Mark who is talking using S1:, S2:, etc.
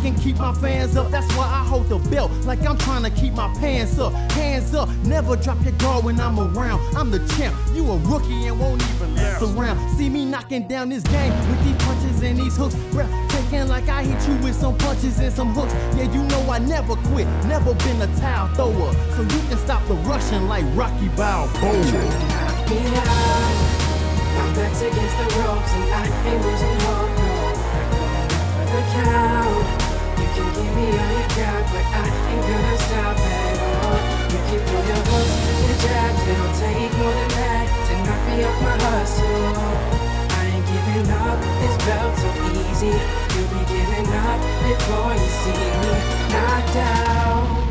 S1: can keep my fans up. That's why I hold the belt like I'm trying to keep my pants up. Hands up, never drop your guard when I'm around. I'm the champ, you a rookie and won't even mess around. See me knocking down this game with these punches and these hooks. Taking like I hit you with some punches and some hooks. Yeah, you know I never quit, never been a towel thrower. So you can stop the rushing like Rocky Balboa.
S2: Knock me out. My back's against the ropes and I ain't losing hope, no. I'm going up for the count. You can give me all you got, but I ain't gonna stop at all. You can throw your hooks, your jabs, it'll take more than that to knock me off my hustle. I ain't giving up, this belt so easy. You'll be giving up before you see me knocked out.